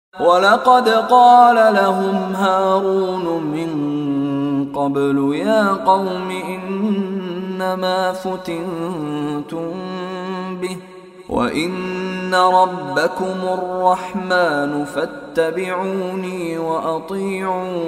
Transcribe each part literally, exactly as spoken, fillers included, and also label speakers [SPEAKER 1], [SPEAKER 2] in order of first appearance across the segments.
[SPEAKER 1] وَلَقَدْ قَالَ لَهُمْ هَارُونُ مِنْ قَبْلُ يَا قَوْمِ إِنَّمَا فُتِنْتُمْ بِهِ وَإِنَّ رَبَّكُمُ الرَّحْمَنُ فَاتَّبِعُونِي وَأَطِيعُوا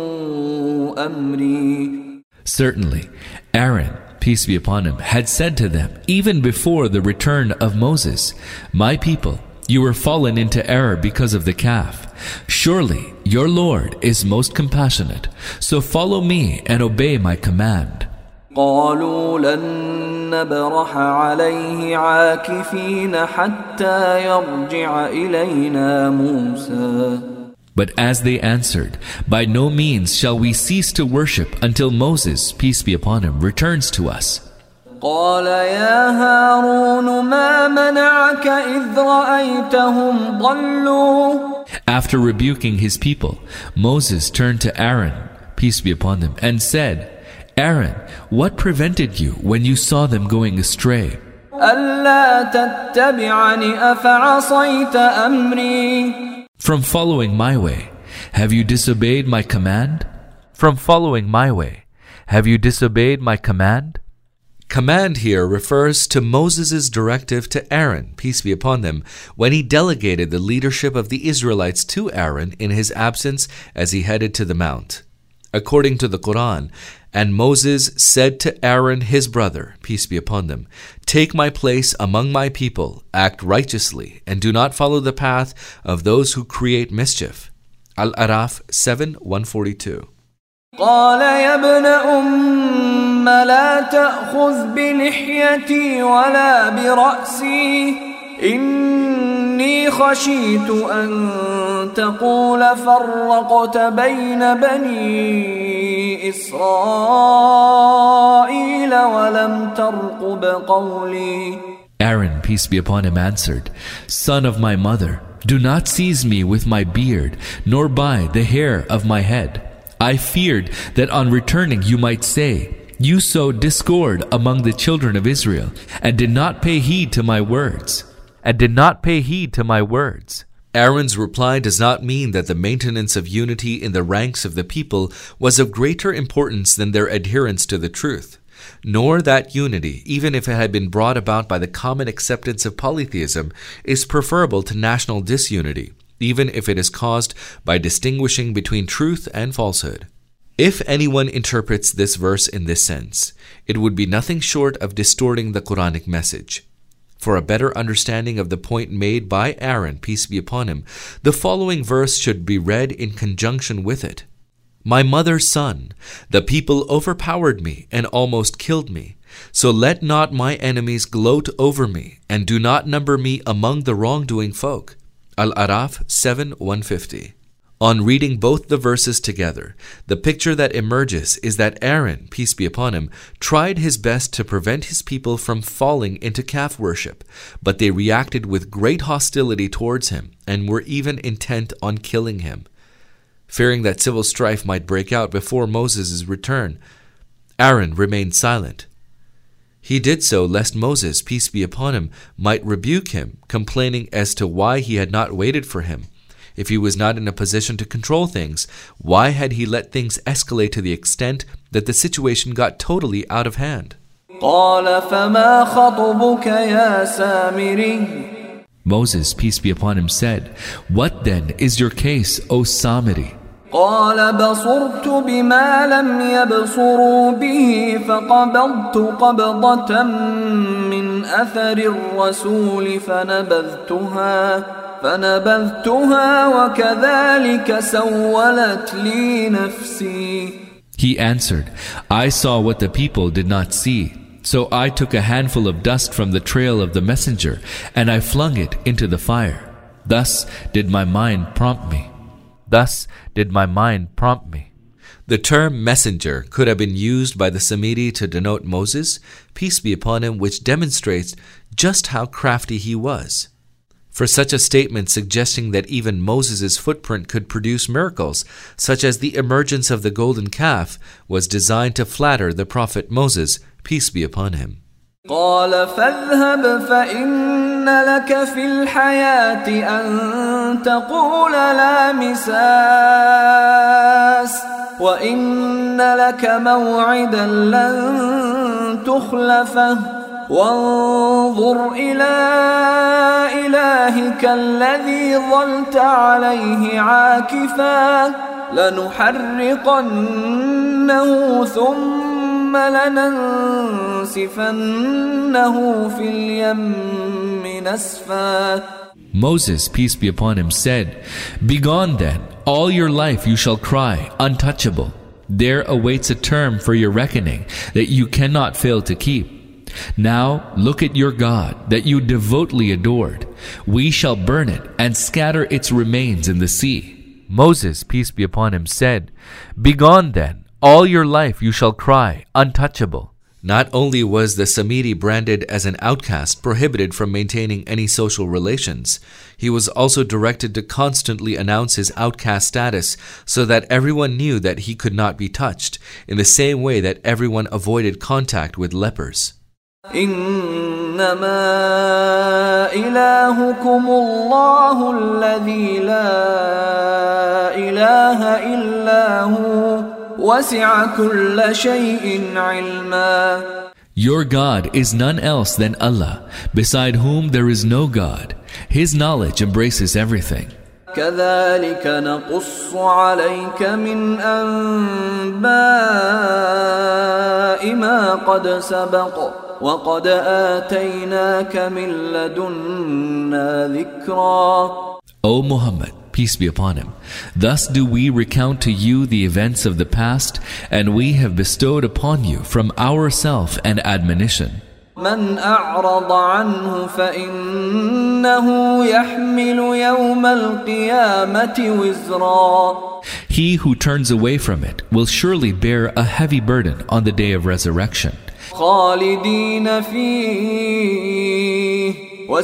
[SPEAKER 1] أَمْرِي.
[SPEAKER 2] Certainly, Aaron, peace be upon him, had said to them, even before the return of Moses, "My people, you were fallen into error because of the calf. Surely your Lord is most compassionate, so follow me and obey my command."
[SPEAKER 1] قالوا لن نبرح عليه عاكفين حتى يرجع إلينا موسى.
[SPEAKER 2] But as they answered, "By no means shall we cease to worship until Moses, peace be upon him, returns to us."
[SPEAKER 1] قال يا هارون ما منعك إذ رأيتهم ضلوا.
[SPEAKER 2] After rebuking his people, Moses turned to Aaron, peace be upon him, and said, "Aaron, what prevented you when you saw them going astray?
[SPEAKER 1] ألا تتبعني أفعصيت أمري.
[SPEAKER 2] From following my way, have you disobeyed my command? From following my way, have you disobeyed my command?" Command here refers to Moses' directive to Aaron, peace be upon them, when he delegated the leadership of the Israelites to Aaron in his absence as he headed to the mount. According to the Quran, "And Moses said to Aaron his brother, peace be upon them, take my place among my people, act righteously, and do not follow the path of those who create mischief." Al-Araf seven one forty-two.
[SPEAKER 1] قال يا ابن أم لا تأخذ بلحيتي ولا برأسي إني خشيت أن تقول فرقت بين بني إسرائيل ولم ترقب قولي.
[SPEAKER 2] Aaron, peace be upon him, answered, "Son of my mother, do not seize me with my beard, nor by the hair of my head. I feared that on returning you might say, 'You sowed discord among the children of Israel, and did not pay heed to my words.'" And did not pay heed to my words. Aaron's reply does not mean that the maintenance of unity in the ranks of the people was of greater importance than their adherence to the truth, nor that unity, even if it had been brought about by the common acceptance of polytheism, is preferable to national disunity, even if it is caused by distinguishing between truth and falsehood. If anyone interprets this verse in this sense, it would be nothing short of distorting the Quranic message. For a better understanding of the point made by Aaron, peace be upon him, the following verse should be read in conjunction with it. "My mother's son, the people overpowered me and almost killed me. So let not my enemies gloat over me, and do not number me among the wrongdoing folk." Al-Araf seven one fifty. On reading both the verses together, the picture that emerges is that Aaron, peace be upon him, tried his best to prevent his people from falling into calf worship, but they reacted with great hostility towards him and were even intent on killing him. Fearing that civil strife might break out before Moses' return, Aaron remained silent. He did so lest Moses, peace be upon him, might rebuke him, complaining as to why he had not waited for him. If he was not in a position to control things, why had he let things escalate to the extent that the situation got totally out of hand?
[SPEAKER 1] قال فما خطبك يا سامري.
[SPEAKER 2] Moses, peace be upon him, said, "What then is your case, O Samiri?"
[SPEAKER 1] قال بصرت بما لم يبصروا به فقبضت قبضة من أثر الرسول فنبذتها فنبذتها وكذلك سولت لي نفسي.
[SPEAKER 2] He answered, "I saw what the people did not see. So I took a handful of dust from the trail of the messenger, and I flung it into the fire. Thus did my mind prompt me. Thus did my mind prompt me." The term messenger could have been used by the Samiri to denote Moses, peace be upon him, which demonstrates just how crafty he was. For such a statement suggesting that even Moses' footprint could produce miracles, such as the emergence of the golden calf, was designed to flatter the prophet Moses, peace be upon him.
[SPEAKER 1] قال فاذهب فإن لك في الحياة أن تقول لا مساس وإن لك موعدا لن تخلفه وانظر إلى إلهك الذي ظلت عليه عاكفا لنحرقنه ثم لننسفنه في اليم نسفا.
[SPEAKER 2] Moses, peace be upon him, said, "Begone then, all your life you shall cry, untouchable. There awaits a term for your reckoning that you cannot fail to keep. Now look at your God that you devotedly adored. We shall burn it and scatter its remains in the sea." Moses, peace be upon him, said, "Begone then, all your life you shall cry, untouchable." Not only was the Samiri branded as an outcast, prohibited from maintaining any social relations, he was also directed to constantly announce his outcast status so that everyone knew that he could not be touched, in the same way that everyone avoided contact with lepers.
[SPEAKER 1] إنما إلهكم الله الذي لا إله إلا هو وسع كل شيء علما.
[SPEAKER 2] Your God is none else than Allah, beside whom there is no God. His knowledge embraces everything.
[SPEAKER 1] كذلك نقص عليك من أنباء ما قد سبق وقد آتيناك من لدنا ذكرا.
[SPEAKER 2] O Muhammad, peace be upon him, thus do we recount to you the events of the past, and we have bestowed upon you from ourself an admonition.
[SPEAKER 1] من أعرض عنه فإنه يحمل يوم القيامة وزرا.
[SPEAKER 2] He who turns away from it will surely bear a heavy burden on the day of resurrection.
[SPEAKER 1] خالدين فيه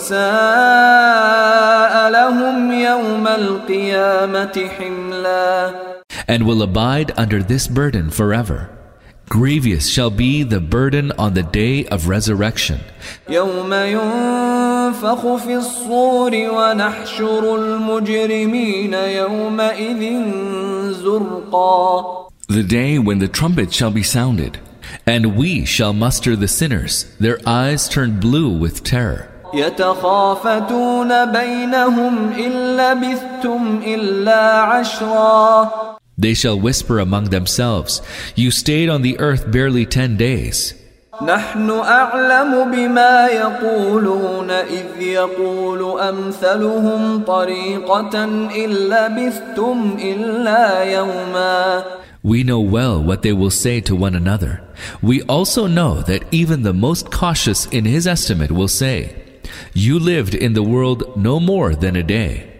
[SPEAKER 1] وساء لهم يوم القيامة حملا.
[SPEAKER 2] And will abide under this burden forever. Grievous shall be the burden on the day of resurrection.
[SPEAKER 1] يوم ينفخ في الصور ونحشر المجرمين يومئذ زرقا.
[SPEAKER 2] The day when the trumpet shall be sounded, and we shall muster the sinners, their eyes turned blue with terror.
[SPEAKER 1] يتخافتون بينهم إن لبثتم إلا عشرا.
[SPEAKER 2] They shall whisper among themselves, "You stayed on the earth barely ten days."
[SPEAKER 1] نحن أعلم بما يقولون إذ يقول أمثلهم طريقة إن لبثتم إلا يوما.
[SPEAKER 2] We know well what they will say to one another. We also know that even the most cautious in his estimate will say, "You lived in the world no more than a day."